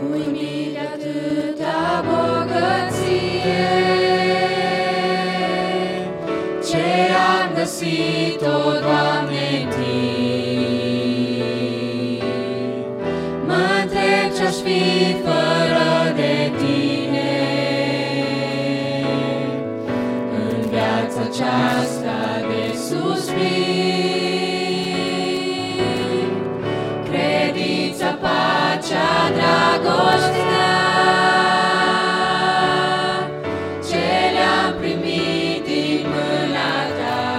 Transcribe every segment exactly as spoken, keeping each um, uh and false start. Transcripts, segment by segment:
Uimit de atâta bogăție, ce am găsit-o, Doamne, în Tine. Mă întreb ce-aș fi fără de Tine în viața aceasta de suspin. Credința, pacea, dragostea, ce le-am primit din mâna Ta.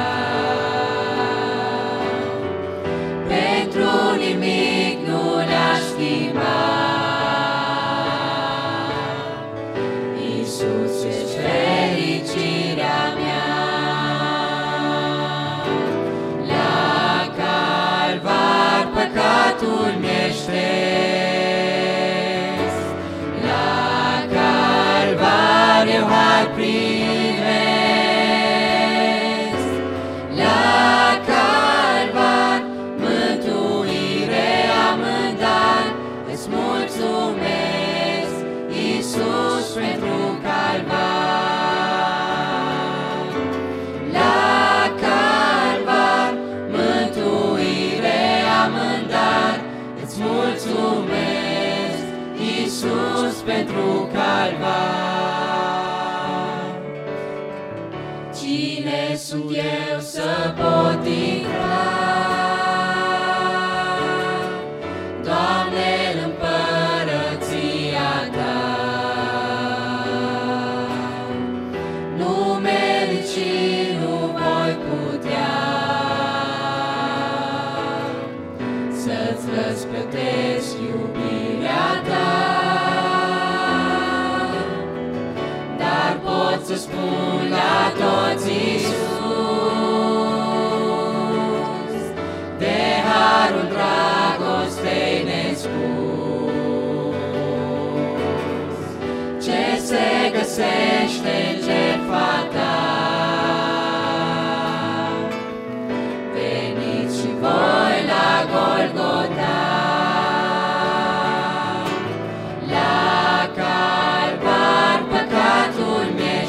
Pentru nimic nu le-aș schimba. Iisus, ești fericirea mea. La Calvar păcatul mi-e șters, la Calvar eu har primesc, la Calvar mântuire am în dar. Îți mulțumesc, Iisus, pentru Calvar. La Calvar mântuire am în dar. Îți mulțumesc, Iisus, pentru Calvar. Cine sunt eu să pot intra, Doamne, în împărăția Ta? Nu merit și nu voi putea să-ți răsplătesc iubirea Ta, dar pot să spun la toți, Iisus, de harul dragostei nespus, ce se găsește în jertfa Ta. Veniți și voi la Golgota, la Calvar păcatul mi-e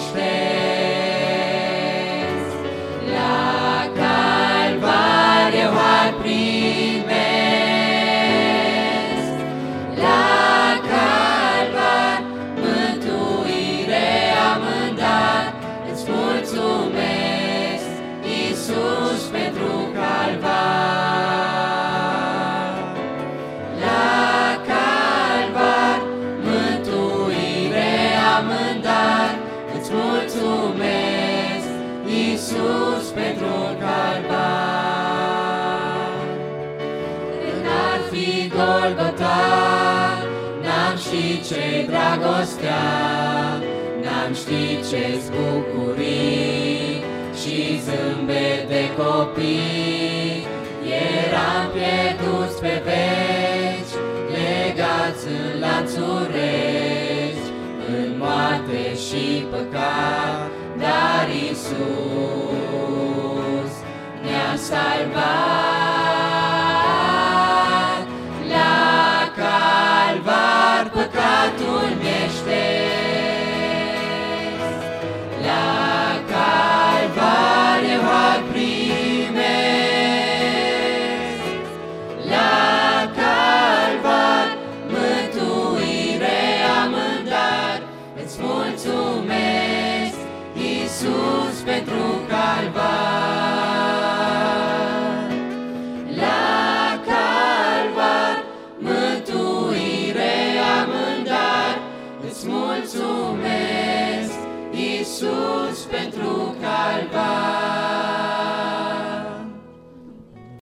șters, la Calvar eu har primesc, la Calvar mântuire am în dar. Îți mulțumesc, Iisus, pentru Calvar. La Calvar mântuire am în dar. Îți mulțumesc, Iisus, pentru Calvar. Când ar fi Golgota, n-am ști ce-i dragostea, n-am ști ce-s bucurii și zâmbet de copii. Eram pierduți pe veci, legați în lanțuri reci, în moarte și păcat, dar Iisus ne-a salvat. La Calvar păcatul mi-e șters, la Calvar eu har primesc, la Calvar mântuire am în dar. Îți mulțumesc, Iisus, pentru